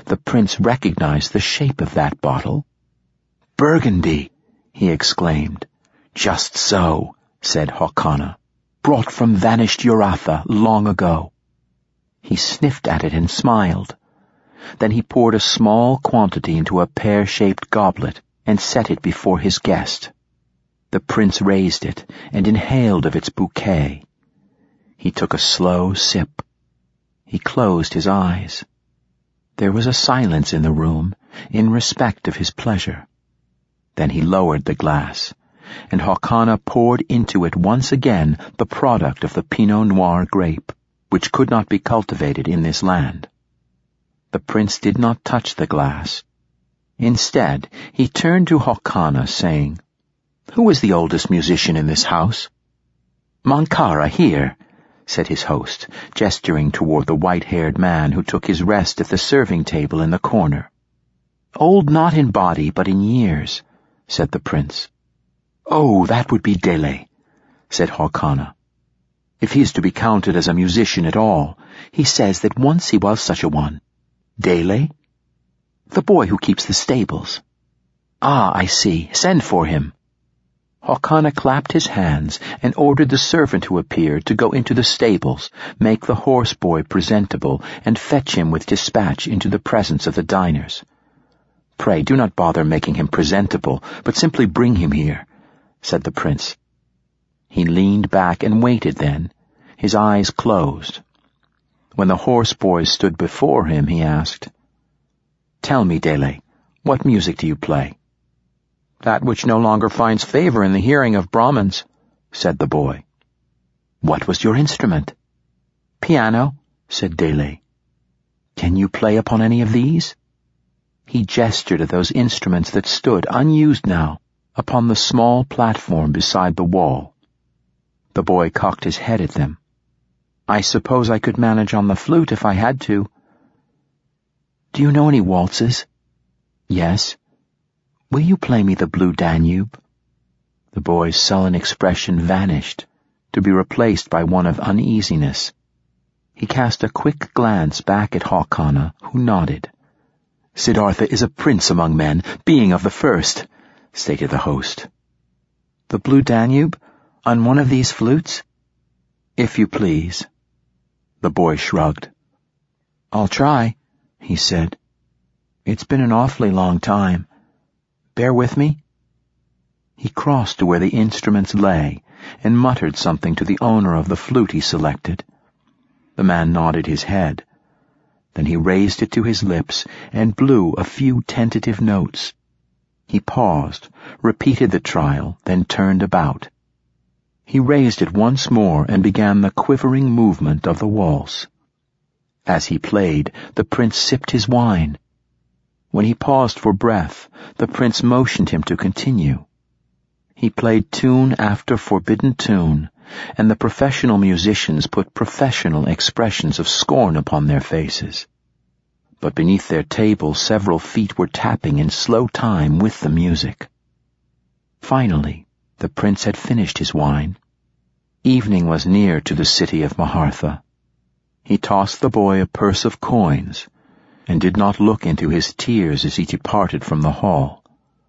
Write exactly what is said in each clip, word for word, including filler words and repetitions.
the prince recognized the shape of that bottle. "Burgundy!" he exclaimed. "Just so," said Hawkana. "Brought from vanished Uratha long ago." He sniffed at it and smiled. Then he poured a small quantity into a pear-shaped goblet and set it before his guest. The prince raised it and inhaled of its bouquet. He took a slow sip. He closed his eyes. There was a silence in the room in respect of his pleasure. Then he lowered the glass, and Hawkana poured into it once again the product of the Pinot Noir grape, which could not be cultivated in this land. The prince did not touch the glass. Instead, he turned to Hawkana, saying, "Who is the oldest musician in this house?" "Mankara, here," said his host, gesturing toward the white-haired man who took his rest at the serving table in the corner. "Old not in body, but in years," said the prince. "Oh, that would be Dele," said Hawkana. "If he is to be counted as a musician at all, he says that once he was such a one." "Dele?" "The boy who keeps the stables." "Ah, I see. Send for him." Hawkana clapped his hands and ordered the servant who appeared to go into the stables, make the horse-boy presentable, and fetch him with dispatch into the presence of the diners. "Pray do not bother making him presentable, but simply bring him here," said the prince. He leaned back and waited then, his eyes closed. When the horse-boy stood before him, he asked, "Tell me, Dele, what music do you play?" "That which no longer finds favor in the hearing of Brahmins," said the boy. "What was your instrument?" "Piano," said Dele. "Can you play upon any of these?" He gestured at those instruments that stood, unused now, upon the small platform beside the wall. The boy cocked his head at them. "I suppose I could manage on the flute if I had to." "Do you know any waltzes?" "Yes." "Will you play me the Blue Danube?" The boy's sullen expression vanished, to be replaced by one of uneasiness. He cast a quick glance back at Hawkana, who nodded. "Siddhartha is a prince among men, being of the first," stated the host. "The Blue Danube? On one of these flutes?" "If you please." The boy shrugged. "I'll try," he said. "It's been an awfully long time. Bear with me." He crossed to where the instruments lay and muttered something to the owner of the flute he selected. The man nodded his head. Then he raised it to his lips and blew a few tentative notes. He paused, repeated the trial, then turned about. He raised it once more and began the quivering movement of the waltz. As he played, the prince sipped his wine. When he paused for breath, the prince motioned him to continue. He played tune after forbidden tune, and the professional musicians put professional expressions of scorn upon their faces. But beneath their table several feet were tapping in slow time with the music. Finally, the prince had finished his wine. Evening was near to the city of Mahartha. He tossed the boy a purse of coins, and did not look into his tears as he departed from the hall.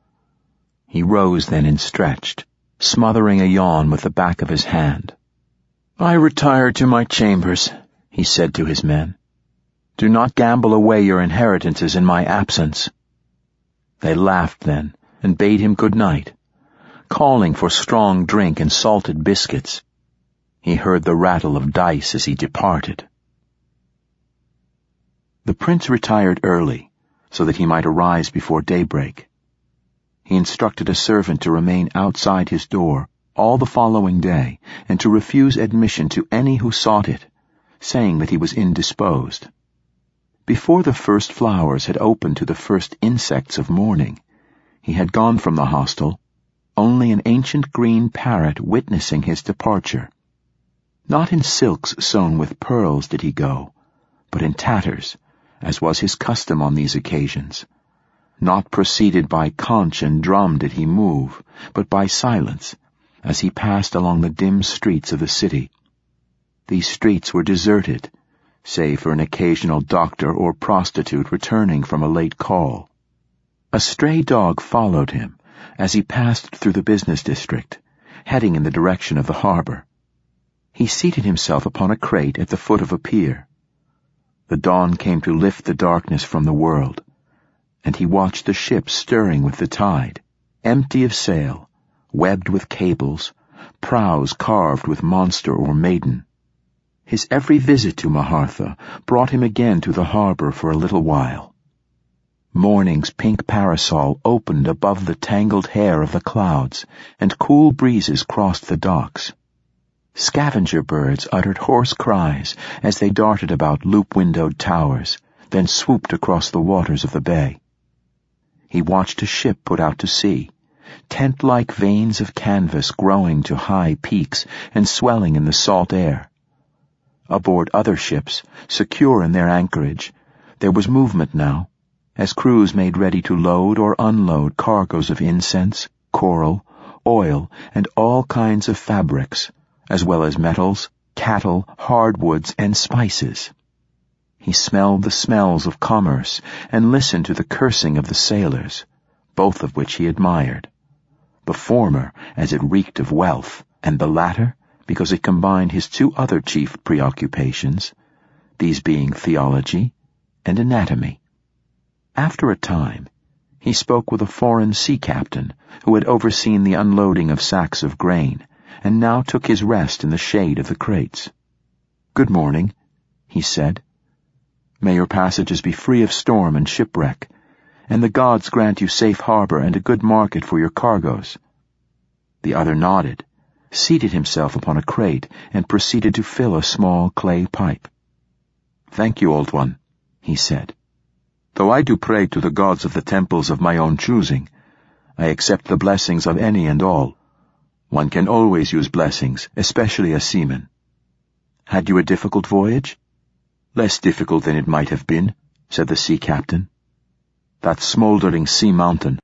He rose then and stretched, smothering a yawn with the back of his hand. "I retire to my chambers," he said to his men. "Do not gamble away your inheritances in my absence." They laughed then and bade him good night, calling for strong drink and salted biscuits. He heard the rattle of dice as he departed. The prince retired early, so that he might arise before daybreak. He instructed a servant to remain outside his door all the following day and to refuse admission to any who sought it, saying that he was indisposed. Before the first flowers had opened to the first insects of morning, he had gone from the hostel, only an ancient green parrot witnessing his departure. Not in silks sewn with pearls did he go, but in tatters, as was his custom on these occasions. Not preceded by conch and drum did he move, but by silence, as he passed along the dim streets of the city. These streets were deserted, save for an occasional doctor or prostitute returning from a late call. A stray dog followed him as he passed through the business district, heading in the direction of the harbor. He seated himself upon a crate at the foot of a pier. The dawn came to lift the darkness from the world, and he watched the ship stirring with the tide, empty of sail, webbed with cables, prows carved with monster or maiden. His every visit to Mahartha brought him again to the harbor for a little while. Morning's pink parasol opened above the tangled hair of the clouds, and cool breezes crossed the docks. Scavenger birds uttered hoarse cries as they darted about loop-windowed towers, then swooped across the waters of the bay. He watched a ship put out to sea, tent-like veins of canvas growing to high peaks and swelling in the salt air. Aboard other ships, secure in their anchorage, there was movement now, as crews made ready to load or unload cargoes of incense, coral, oil, and all kinds of fabrics, as well as metals, cattle, hardwoods, and spices. He smelled the smells of commerce and listened to the cursing of the sailors, both of which he admired. The former as it reeked of wealth, and the latter because it combined his two other chief preoccupations, these being theology and anatomy. After a time, he spoke with a foreign sea captain who had overseen the unloading of sacks of grain and now took his rest in the shade of the crates. "Good morning," he said. "May your passages be free of storm and shipwreck, and the gods grant you safe harbor and a good market for your cargoes." The other nodded, seated himself upon a crate, and proceeded to fill a small clay pipe. "Thank you, old one," he said. "Though I do pray to the gods of the temples of my own choosing, I accept the blessings of any and all. One can always use blessings, especially a seaman." "Had you a difficult voyage?" "Less difficult than it might have been," said the sea captain. "That smoldering sea mountain